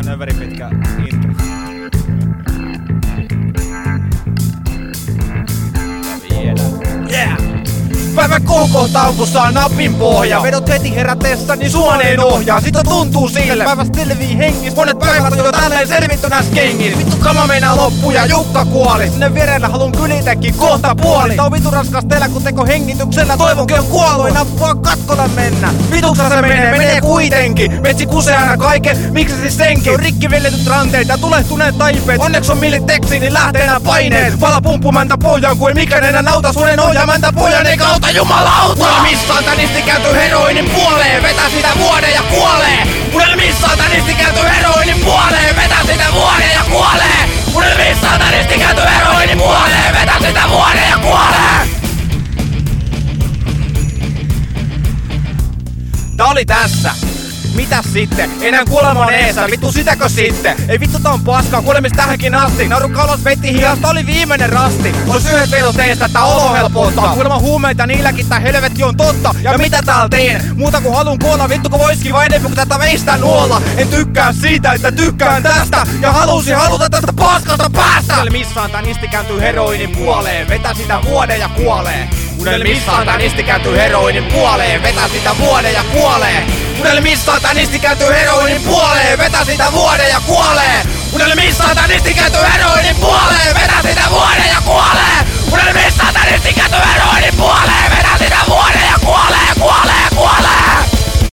növeri pitkä intro. Yeah! Päivän kohokohtaan kun saa napin pohja. Vedot heti herätessä, niin suoneen ohjaa. Sitä tuntuu sille, päivästä selvii hengis. Monet päivät on jo tälleen selvitty näs kengis. Vittu kama meinaa loppu ja Jukka kuoli. Sinne vierellä halun kylitäkin kohta puoli. Tää on vitu raskas teillä kun teko hengityksellä. Toivonkin on kuollut, ei nappua katkolla mennä. Vituksa se menee kuitenkin. Metsi kusee aina kaiken, miksi siis senkin? Se on rikki veljetyt ranteet ja tulehtuneet taipeet. Onneksi on millit teksiin, niin lähtee enää paineet. Pala pumppumäntä pohjaan kuin mikä enää nauta. Sunen ohjaamäntä pohjaan eikä auta jumalauta. Unelmissaan tänisti kääntyy heroinin puoleen. Vetää sitä vuoden ja kuolee. Unelmissaan tänisti kääntyy heroinin puoleen. Vetää sitä vuoden ja kuolee. Unelmissaan tänisti kääntyy heroinin puoleen. Vetää sitä vuoden ja kuolee. Tää oli tässä. Mitäs sitten? Enää kuoleman eessä, vittu sitäkö sitten? Ei vittu tää on paskaa, kuulemis tähänkin asti. Nauru kalas vetti hiasta, oli viimeinen rasti. Ois yhdet vedot teistä, tää olo helpottaa. Kuulemma huumeita niilläkin, tää helvetti on totta. Ja mitä täällä teen? Muuta kun halun kuolla, vittu kun voiskin vain enemmän kun tätä veistän nuolla. En tykkää siitä, että tykkään tästä. Ja haluta tästä paskasta päästä. Unelmissaan tän isti kääntyy heroinin puoleen. Vetää sitä vuoden ja kuolee. Unelmissaan tän isti kääntyy heroinin puoleen. Vetää sitä vuoden ja kuolee. Unelmissaan tän isti kääntyy heroinin puoleen. Vetää sitä vuoden ja kuolee. Unelmissaan tän isti kääntyy heroinin puoleen. Vetää sitä vuoden ja kuolee. Unelmissaan tän isti kääntyy heroinin puoleen. Vetää sitä vuoden ja kuolee.